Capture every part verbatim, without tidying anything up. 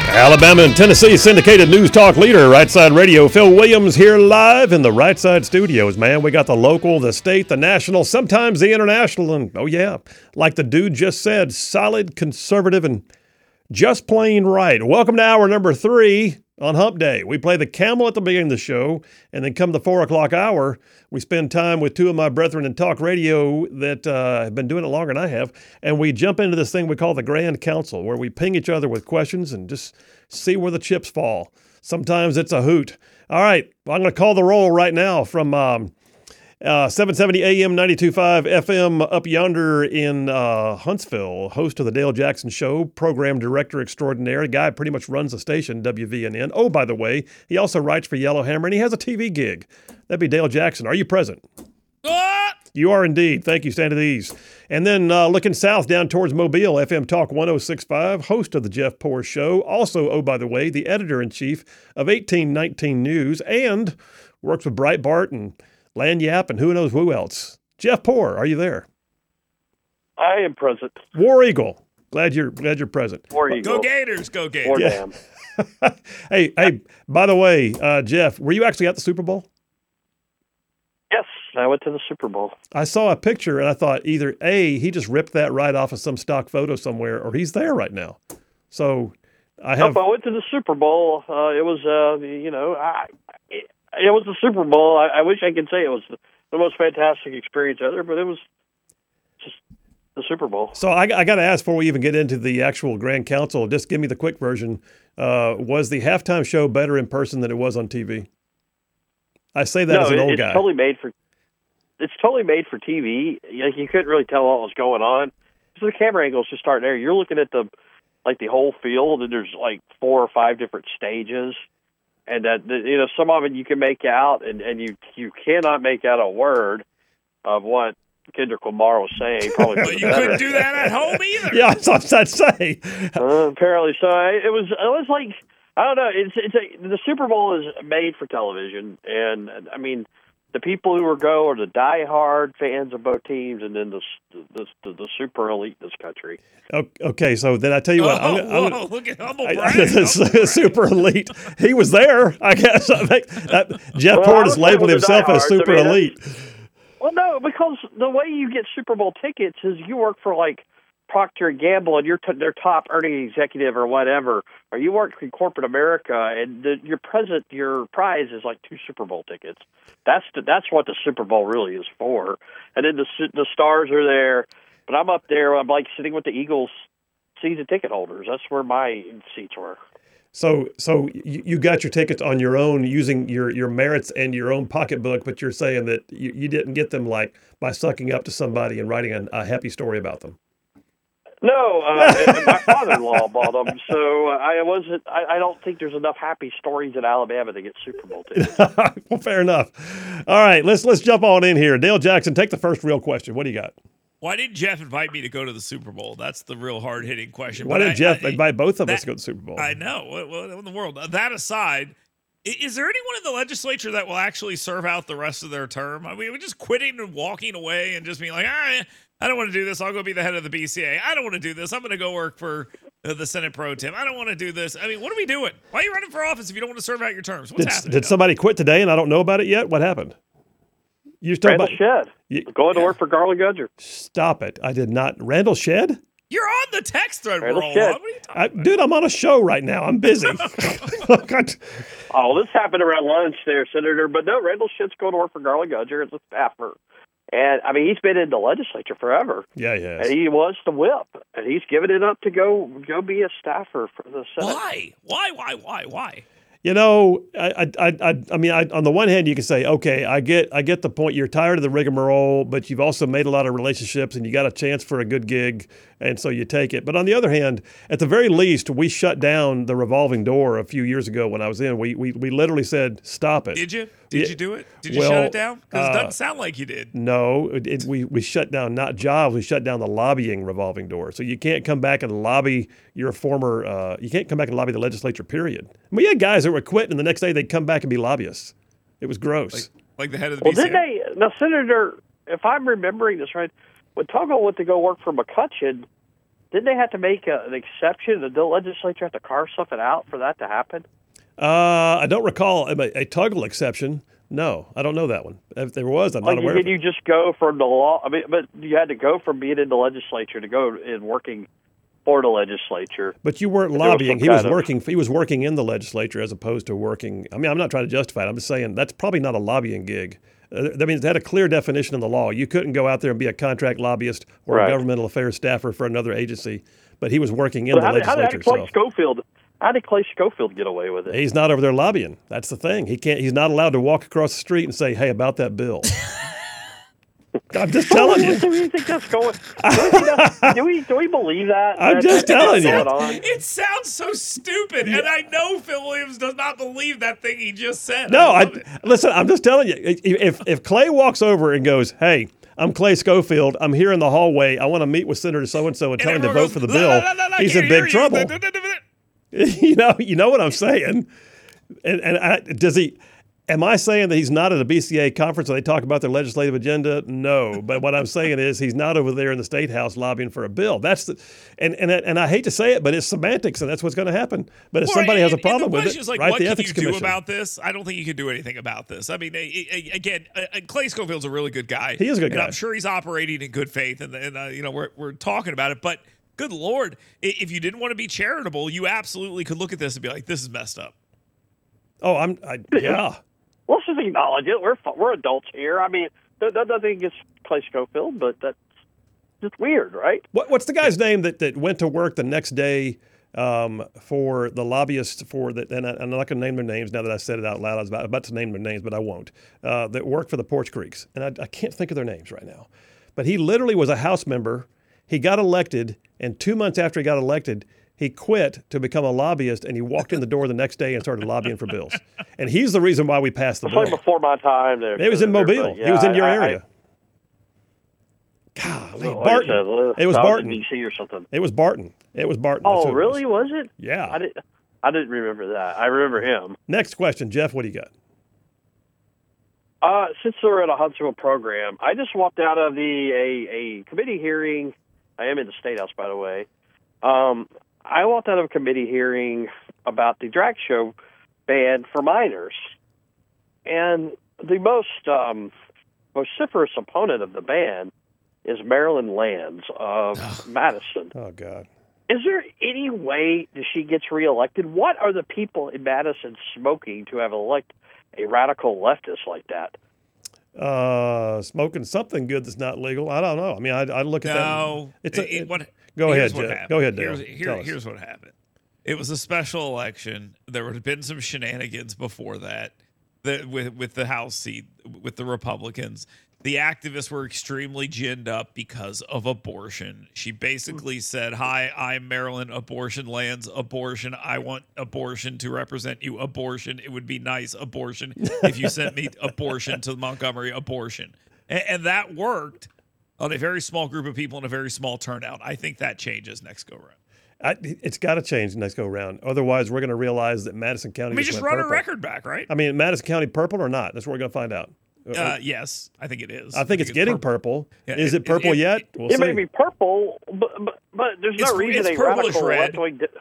Alabama and Tennessee syndicated news talk leader, Right Side Radio. Phil Williams here live in the Right Side studios, man. We got the local, the state, the national, sometimes the international, and oh yeah, like the dude just said, solid, conservative, and just plain right. Welcome to hour number three on Hump Day. We play the camel at the beginning of the show, and then come the four o'clock hour, we spend time with two of my brethren in talk radio that uh, have been doing it longer than I have, and we jump into this thing we call the Grand Council, where we ping each other with questions and just see where the chips fall. Sometimes it's a hoot. All right, well, I'm going to call the roll right now from um, uh, seven seventy A M, ninety-two point five F M up yonder in uh, Huntsville, host of the Dale Jackson Show, program director extraordinaire. The guy pretty much runs the station, W V N N. Oh, by the way, he also writes for Yellowhammer, and he has a T V gig. That'd be Dale Jackson. Are you present? Ah! You are indeed. Thank you. Stand at ease. And then uh, looking south down towards Mobile, F M Talk one oh six point five, host of the Jeff Poor Show. Also, oh, by the way, the editor-in-chief of eighteen nineteen News and works with Breitbart and Lanyap and who knows who else. Jeff Poor, are you there? I am present. War Eagle. Glad you're glad you're present. War Eagle. Go Gators, go Gators. War Yeah. Dam. hey, hey, by the way, uh, Jeff, were you actually at the Super Bowl? Yes, I went to the Super Bowl. I saw a picture and I thought either A, he just ripped that right off of some stock photo somewhere, or he's there right now. So I have. Nope, I went to the Super Bowl. Uh, it was, uh, you know, I, it, it was the Super Bowl. I, I wish I could say it was the, the most fantastic experience ever, but it was just the Super Bowl. So I, I got to ask before we even get into the actual Grand Council, just give me the quick version. Uh, was the halftime show better in person than it was on T V? I say that no, as an it, old it's guy. totally made for. It's totally made for T V. Like, you couldn't really tell what was going on. So the camera angles just start there. You're looking at the like the whole field, and there's like four or five different stages, and that you know some of it you can make out, and, and you you cannot make out a word of what Kendrick Lamar was saying. Probably for But the you better. couldn't do that at home either. Yeah, that's what I'd say. Uh, apparently, so I, it was. It was like I don't know. It's it's a, the Super Bowl is made for television, and I mean, the people who are go are the diehard fans of both teams, and then the the the, the super elite in this country. Okay, so then I tell you what, Oh, I'm, I'm, whoa, look at humble I, brag. I, humble super elite. He was there, I guess. I think that Jeff Well, I Portis was labeled with the himself as diehards. super I mean, elite. Well, no, because the way you get Super Bowl tickets is you work for like Procter and Gamble, and you're t- their top earning executive or whatever, or you work in corporate America, and the, your present your prize is like two Super Bowl tickets. That's the, that's what the Super Bowl really is for. And then the the stars are there, but I'm up there. I'm like sitting with the Eagles season ticket holders. That's where my seats were. So, so you, you got your tickets on your own using your, your merits and your own pocketbook, but you're saying that you, you didn't get them like by sucking up to somebody and writing a, a happy story about them. No, uh, my father-in-law bought them, so I wasn't. I, I don't think there's enough happy stories in Alabama to get Super Bowl tickets. Well, fair enough. All right, let's let's jump on in here. Dale Jackson, take the first real question. What do you got? Why didn't Jeff invite me to go to the Super Bowl? That's the real hard-hitting question. Why But did I- Jeff I- invite both of that- us to go to the Super Bowl? I know. What, what in the world? That aside, i- is there anyone in the legislature that will actually serve out the rest of their term? I mean, we're just quitting and walking away and just being like, ah, I don't want to do this. I'll go be the head of the B C A. I don't want to do this. I'm going to go work for uh, the Senate Pro Tem. I don't want to do this. I mean, what are we doing? Why are you running for office if you don't want to serve out your terms? What's Did, happening? did somebody quit today and I don't know about it yet? What happened? You still Randall about, Shedd you, going to work for Garland Gudger. Stop it. I did not. Randall Shedd? You're on the text thread. We're Randall all Shedd. on. What are you talking I, about? dude, I'm on a show right now. I'm busy. God. Oh, this happened around lunch there, Senator. But no, Randall Shedd's going to work for Garland Gudger as a staffer. And, I mean, he's been in the legislature forever. Yeah, he has. And he was the whip. And he's given it up to go go be a staffer for the Senate. Why? Why? Why? Why? Why? You know, I, I, I, I mean, I, on the one hand, you can say, okay, I get, I get the point. You're tired of the rigmarole, but you've also made a lot of relationships, and you got a chance for a good gig, and so you take it. But on the other hand, at the very least, we shut down the revolving door a few years ago when I was in. We, we, we literally said, stop it. Did you? Did Yeah. you do it? Did you Well, shut it down? Because it uh, doesn't sound like you did. No, it, it, we, we shut down not jobs, we shut down the lobbying revolving door. So you can't come back and lobby your former, uh, you can't come back and lobby the legislature, period. I mean, we had guys that were quitting, and the next day they'd come back and be lobbyists. It was gross. Like, like the head of the Well, B C A. didn't they? Now, Senator, if I'm remembering this right, when Tuggle went to go work for McCutcheon, didn't they have to make a, an exception? Did the legislature have to carve something out for that to happen? Uh, I don't recall a, a toggle exception. No, I don't know that one. If there was, I'm like, not aware did of it. you just go from the law? I mean, but you had to go from being in the legislature to go in working for the legislature. But you weren't But there was lobbying. some He was kind of- working. He was working in the legislature as opposed to working. I mean, I'm not trying to justify it. I'm just saying that's probably not a lobbying gig. Uh, I mean, it had a clear definition in the law. You couldn't go out there and be a contract lobbyist or Right. a governmental affairs staffer for another agency. But he was working in But the how, did, how, did, how legislature. did Clay So Schofield? How did Clay Schofield get away with it? he's not over there lobbying. That's the thing. He can't. He's not allowed to walk across the street and say, "Hey, about that bill." I'm just telling you. Do we think that's going? Do we, do we, do we believe that? I'm That- just that's telling you. going on? It sounds so stupid, and I know Phil Williams does not believe that thing he just said. No, I, love it. listen. I'm just telling you. If if Clay walks over and goes, "Hey, I'm Clay Schofield. I'm here in the hallway. I want to meet with Senator so and so and tell him to everyone vote goes, for the "La, bill," la, la, la, I he's can't in hear big you." trouble. you know, you know what I'm saying. And and I, does he? Am I saying that he's not at a B C A conference where they talk about their legislative agenda? No, but what I'm saying is he's not over there in the state house lobbying for a bill. That's the, and and and I hate to say it, but it's semantics, and that's what's going to happen. But if Well, somebody has a and- and problem the with question it, is, like, write what the can ethics you do commission. about this? I don't think you can do anything about this. I mean, a- a- again, uh, uh, Clay Schofield's a really good guy. He is a good and guy. I'm sure he's operating in good faith, and, and uh, you know, we're we're talking about it. But good Lord, i- if you didn't want to be charitable, you absolutely could look at this and be like, "This is messed up." Oh, I'm I, yeah. Let's just acknowledge it. We're fu- we're adults here. I mean, that, that nothing against Clay Schofield, but that's just weird, right? What, what's the guy's name that, that went to work the next day um, for the lobbyists for the, and I, I'm not going to name their names now that I said it out loud. I was about, about to name their names, but I won't. Uh, that worked for the Porch Creeks, and I, I can't think of their names right now. But he literally was a House member. He got elected, and two months after he got elected, he quit to become a lobbyist, and he walked in the door the next day and started lobbying for bills. And he's the reason why we passed the It's like bill. before my time. There, It was in there, Mobile. but yeah, he was in your I- I- area. Golly, Like I Barton. said, uh, It was I Barton. in D C or something. It was Barton. It was Barton. That's Oh, who it really? was. Was it? Yeah. I didn't. I didn't remember that. I remember him. Next question, Jeff. What do you got? Uh, since we're at a Huntsville program, I just walked out of the a, a committee hearing. I am in the State House, by the way. Um, I walked out of a committee hearing about the drag show ban for minors, and the most um, vociferous opponent of the ban is Marilyn Lands of Madison. Oh, God. Is there any way that she gets reelected? What are the people in Madison smoking to have elected a radical leftist like that? Uh, smoking something good that's not legal. I don't know. I mean, I I look at No, that. It's a, it- it- what, go here's ahead, what Jeff. happened. Go ahead, Dale. Here's, here- Tell us. here's what happened. It was a special election. There would have been some shenanigans before that, that with with the House seat with the Republicans. The activists were extremely ginned up because of abortion. She basically said, "Hi, I'm Marilyn Abortion Lands. Abortion. I want abortion to represent you. Abortion. It would be nice. Abortion. If you sent me abortion to Montgomery. Abortion." And, and that worked on a very small group of people and a very small turnout. I think that changes next go round. I, it's got to change next go round. Otherwise, we're going to realize that Madison County. I mean, just went run a purple. record back, right? I mean, Madison County purple or not? That's what we're going to find out. Uh, yes, I think it is. I think it's getting purple. Yeah, Is it- it purple it- yet? it- We'll It see. may be purple, but but, but there's It's- no reason it's a purplish radical red. left-wing. Di-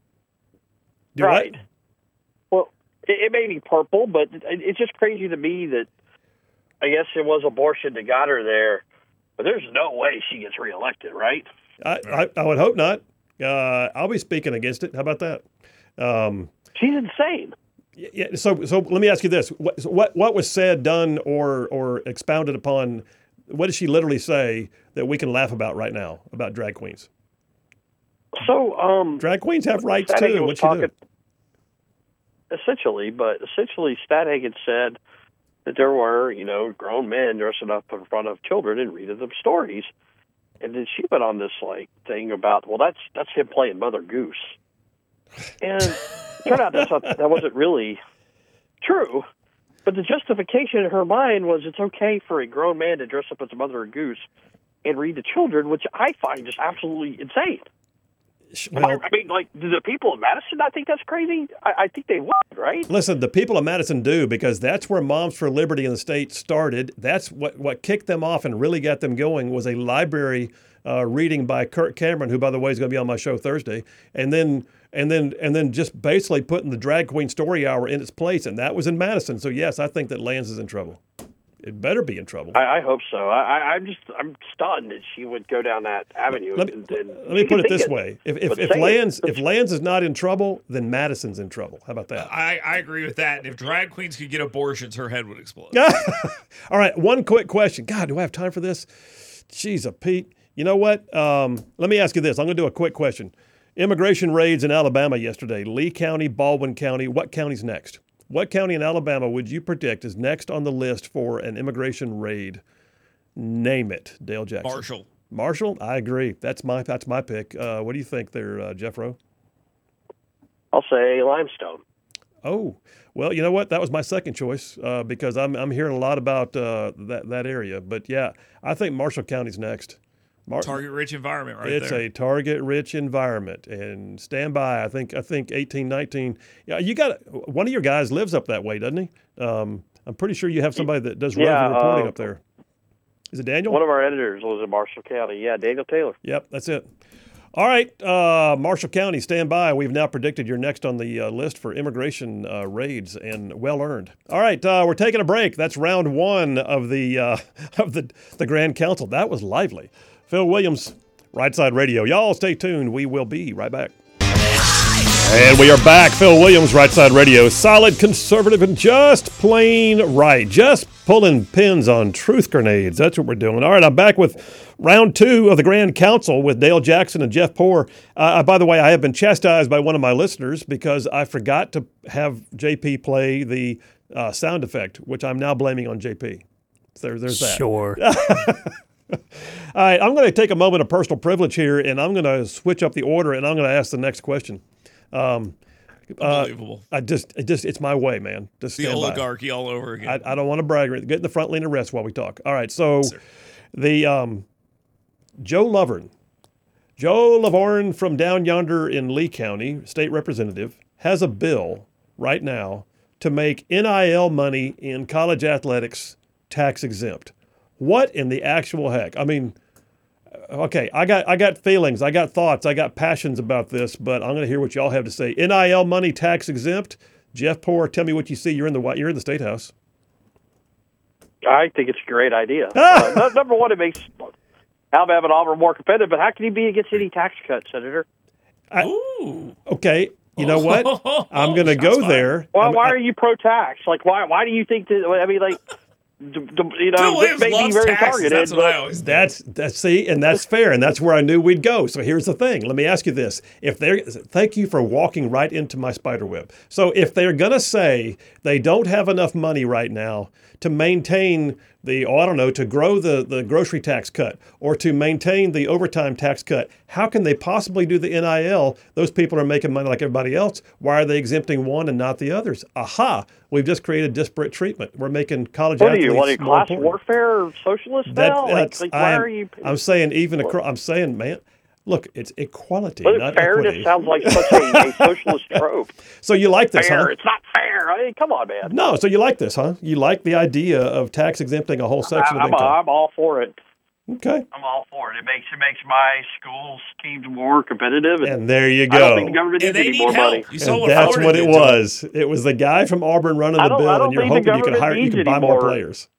Do what? right. Well, it, it may be purple, but it, it's just crazy to me that I guess it was abortion that got her there. But there's no way she gets reelected, right? I, I, I would hope not. Uh, I'll be speaking against it. How about that? Um, She's insane. Yeah. So, so let me ask you this: what, what, what was said, done, or, or expounded upon? What did she literally say that we can laugh about right now about drag queens? So, um, Drag queens have rights Stadhagen too. was What you do? talking- essentially, but essentially, Stadhagen said that there were, you know, grown men dressing up in front of children and reading them stories, and then she went on this like thing about, well, that's that's him playing Mother Goose, and it turned out that's not, that wasn't really true. But the justification in her mind was it's okay for a grown man to dress up as Mother Goose and read to children, which I find just absolutely insane. Well, I mean, like, do the people of Madison not think that's crazy? I, I think they would, right? listen, the people of Madison do, because that's where Moms for Liberty in the state started. That's what, what kicked them off and really got them going was a library uh, reading by Kirk Cameron, who, by the way, is going to be on my show Thursday. And then and then and then just basically putting the Drag Queen Story Hour in its place. And that was in Madison. So, yes, I think that Lands is in trouble. It better be in trouble. I, I hope so. I, I'm just I'm stunned that she would go down that avenue. Let me, and, and let me put it this it, way: if if, if Lands it. if Lands is not in trouble, then Madison's in trouble. How about that? I, I agree with that. And if drag queens could get abortions, her head would explode. All right, one quick question. God, do I have time for this? Jeez, a Pete. You know what? Um, let me ask you this. I'm going to do a quick question. Immigration raids in Alabama yesterday. Lee County, Baldwin County. What county's next? What county in Alabama would you predict is next on the list for an immigration raid? Name it, Dale Jackson. Marshall. Marshall? I agree. That's my that's my pick. Uh, what do you think there, uh, Jeff Rowe? I'll say Limestone. Oh, well, you know what? That was my second choice uh, because I'm I'm hearing a lot about uh, that that area. But yeah, I think Marshall County's next. Mar- Target-rich environment, right it's there. It's a target-rich environment, and stand by. I think I think eighteen, nineteen. Yeah, you got one of your guys lives up that way, doesn't he? Um, I'm pretty sure you have somebody that does yeah, roving reporting uh, up there. Is it Daniel? One of our editors lives in Marshall County. Yeah, Daniel Taylor. Yep, that's it. All right, uh, Marshall County, stand by. We've now predicted you're next on the uh, list for immigration uh, raids, and well earned. All right, uh, we're taking a break. That's round one of the uh, of the the Grand Council. That was lively. Phil Williams, Right Side Radio. Y'all stay tuned. We will be right back. And we are back. Phil Williams, Right Side Radio. Solid, conservative, and just plain right. Just pulling pins on truth grenades. That's what we're doing. All right, I'm back with round two of the Grand Council with Dale Jackson and Jeff Poor. Uh, by the way, I have been chastised by one of my listeners because I forgot to have J P play the uh, sound effect, which I'm now blaming on J P. So there, there's that. Sure. All right, I'm going to take a moment of personal privilege here, and I'm going to switch up the order, and I'm going to ask the next question. Um, Unbelievable. Uh, I just, it just, it's my way, man. Just the stand oligarchy by. all over again. I, I don't want to brag. Get in the front lane and rest while we talk. All right, so yes, the um, Joe Lovern, Joe Lovern from down yonder in Lee County, state representative, has a bill right now to make N I L money in college athletics tax exempt. What in the actual heck? I mean, okay, I got I got feelings, I got thoughts, I got passions about this, but I'm going to hear what y'all have to say. N I L money tax exempt. Jeff Poor, tell me what you see. You're in the you're in the State House. I think it's a great idea. uh, number one, it makes Alabama and Auburn more competitive. But how can you be against any tax cut, Senator? I, Ooh. Okay. You know what? I'm going to go fine. there. Why, I'm, why I, are you pro-tax? Like, why Why do you think that? I mean, like, d- d- you know, Bill this Williams may be loves very taxes. targeted. That's what but I always do. That's that's see, and that's fair, and that's where I knew we'd go. So here's the thing. Let me ask you this: If they're thank you for walking right into my spider web. So if they're going to say they don't have enough money right now to maintain the, oh, I don't know, to grow the, the grocery tax cut or to maintain the overtime tax cut, how can they possibly do the N I L? Those people are making money like everybody else. Why are they exempting one and not the others? Aha! We've just created disparate treatment. We're making college what are athletes you? What are you, more class important. warfare or socialist That, now? Like, that's, like, why I'm, are you? I'm saying even across, I'm saying, man, look, it's equality, But not fairness equity. sounds like such a, a socialist trope. So you like this, Fair. huh? It's not fair. I mean, come on, man. No, so you like this, huh? You like the idea of tax exempting a whole section I, of I'm, income. I'm all for it. Okay. I'm all for it. It makes it makes my schools teams more competitive. And, And there you I don't go. think the government And needs they any need more help. money. You saw And what that's Florida what it did to them. was. It was the guy from Auburn running I the don't- I bill, don't and you're think the hoping you can government hire, you needs can any buy more more. players.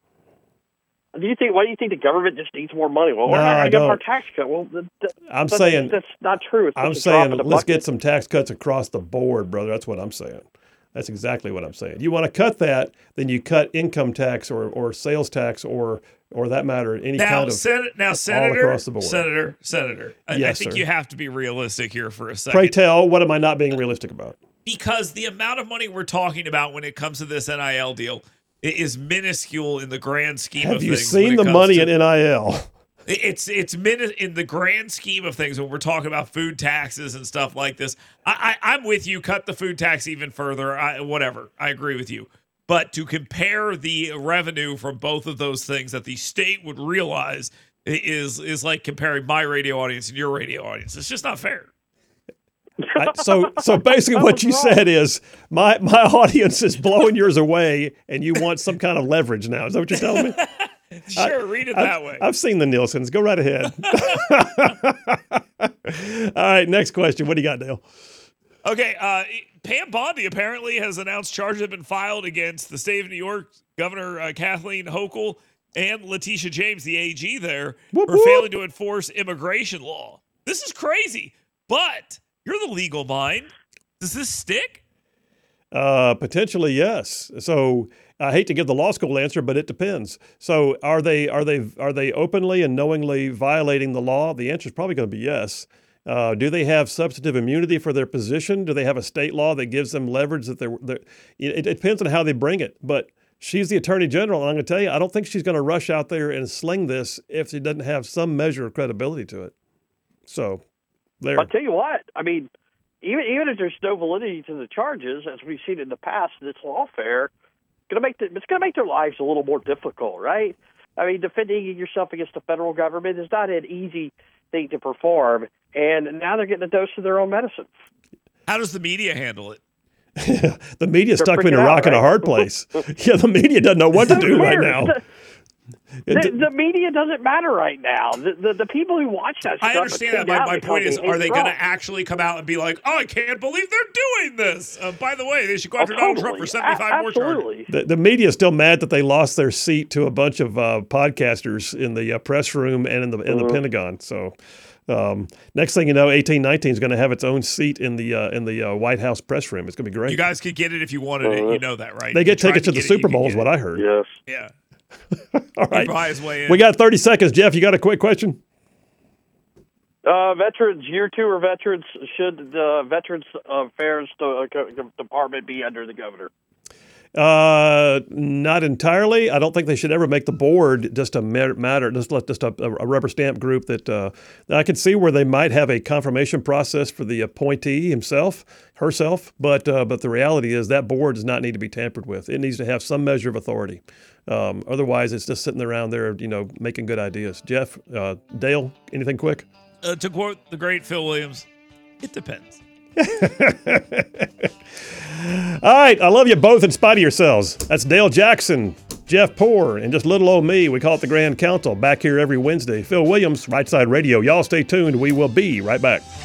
Do you think? Why do you think the government just needs more money? Well, we're No, not I going to give them our don't. tax cut. Well, th- th- I'm that's, saying, that's not true. It's I'm just a drop saying, in the let's bucket. get some tax cuts across the board, brother. That's what I'm saying. That's exactly what I'm saying. You want to cut that, then you cut income tax or, or sales tax or, or that matter, any Now, kind of Sen- now, all Senator, across the board. Senator, Senator, I, I Yes, think sir. you have to be realistic here for a second. Pray tell, what am I not being realistic about? Because the amount of money we're talking about when it comes to this N I L deal i- is minuscule in the grand scheme of Have things. you when seen it the comes money to- in N I L? It's it's min- in the grand scheme of things when we're talking about food taxes and stuff like this. I, I I'm with you. Cut the food tax even further. I, whatever. I agree with you. But to compare the revenue from both of those things that the state would realize is is like comparing my radio audience and your radio audience. It's just not fair. I, so, so basically, what you said is my my audience is blowing yours away, and you want some kind of leverage now. Is that what you're telling me? Sure, I, read it I've, that way. I've seen the Nielsen's. Go right ahead. All right, next question. What do you got, Dale? Okay, uh, Pam Bondi apparently has announced charges have been filed against the state of New York Governor uh, Kathleen Hochul and Letitia James, the A G there, Whoop, for whoop. failing to enforce immigration law. This is crazy, but you're the legal mind. Does this stick? Uh, potentially, yes. So I hate to give the law school answer, but it depends. So are they are they are they openly and knowingly violating the law? The answer is probably going to be yes. Uh, do they have substantive immunity for their position? Do they have a state law that gives them leverage that they're, they're it, it depends on how they bring it. But she's the attorney general, and I'm going to tell you, I don't think she's going to rush out there and sling this if she doesn't have some measure of credibility to it. So there. I'll tell you what, I mean, even even if there's no validity to the charges, as we've seen in the past, it's lawfare. It's going to make the, it's going to make their lives a little more difficult, right? I mean, defending yourself against the federal government is not an easy thing to perform, and now they're getting a dose of their own medicine. How does the media handle it? The media They're stuck between a freaking rock out, and a right? hard place. Yeah, the media doesn't know what to do right now. The, the media doesn't matter right now. The, the the people who watch that stuff. I understand that. My, my point is, are they going to actually come out and be like, oh, I can't believe they're doing this? Uh, by the way, they should go after Oh, Donald totally. Trump for seventy-five A- more charges. absolutely. The, the media is still mad that they lost their seat to a bunch of uh, podcasters in the uh, press room and in the in the Mhm. Pentagon. So um, next thing you know, eighteen nineteen is going to have its own seat in the uh, in the uh, White House press room. It's going to be great. You guys could get it if you wanted it. You know that, right? They You get tried tickets to the get it, Super you Bowl, could is get what it. I heard. Yes. Yeah. All right, Buy his way in. we got thirty seconds. Jeff, you got a quick question? Uh, veterans, year two or veterans, should the Veterans Affairs uh, Department be under the governor? Uh, not entirely. I don't think they should ever make the board just a matter, matter just let just a, a rubber stamp group that uh, I can see where they might have a confirmation process for the appointee himself, herself. But uh, but the reality is that board does not need to be tampered with. It needs to have some measure of authority. Um, otherwise, it's just sitting around there, you know, making good ideas. Jeff, uh, Dale, anything quick? Uh, to quote the great Phil Williams, it depends. All right, I love you both in spite of yourselves. That's Dale Jackson, Jeff Poor, and just little old me. We call it the Grand Council. Back here every Wednesday. Phil Williams, Right Side Radio. Y'all stay tuned. We will be right back.